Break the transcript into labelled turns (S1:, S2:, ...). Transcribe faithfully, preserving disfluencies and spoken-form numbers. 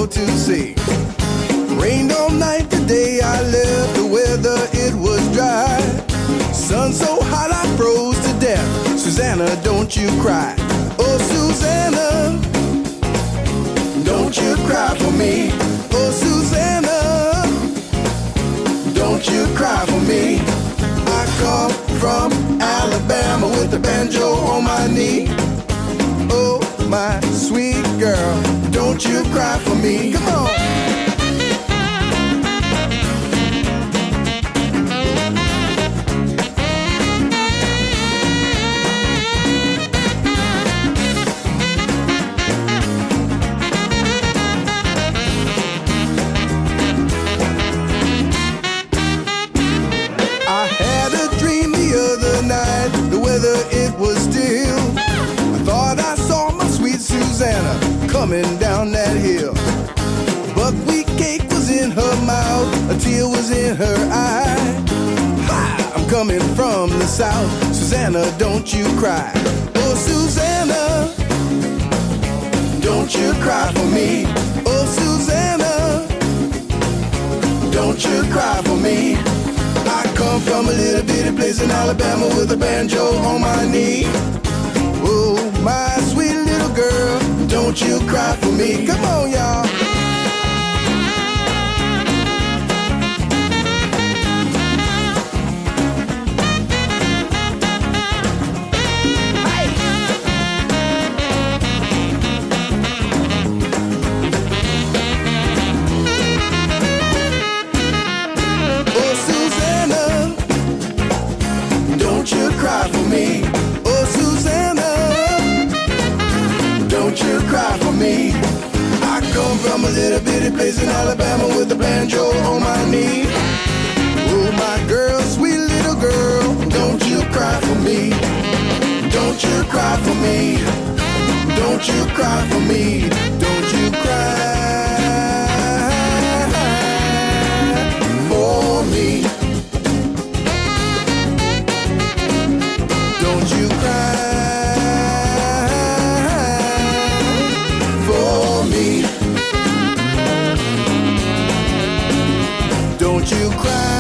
S1: to see. Rained all night the day I left, the weather it was dry. Sun so hot I froze to death. Susanna, don't you cry. Oh, Susanna, don't you cry for me. Oh, Susanna, don't you cry for me. I come from Alabama with the banjo on my knee. Oh, my sweet girl, don't you cry for me. Come on. It was still. I thought I saw my sweet Susanna coming down that hill. Buckwheat cake was in her mouth, a tear was in her eye. Hi, I'm coming from the south. Susanna, don't you cry. Oh, Susanna, don't you cry for me. Oh, Susanna, don't you cry for me. I come from a little bitty place in Alabama with a banjo on my knee. Oh, my sweet little girl, don't you cry for me. Come on, y'all. Cry for me. Oh, Susanna, don't you cry for me. I come from a little bitty place in Alabama with a banjo on my knee. Oh, my girl, sweet little girl, don't you cry for me. Don't you cry for me. Don't you cry for me. Don't you cry for me. Don't you cry for me. Don't you cry.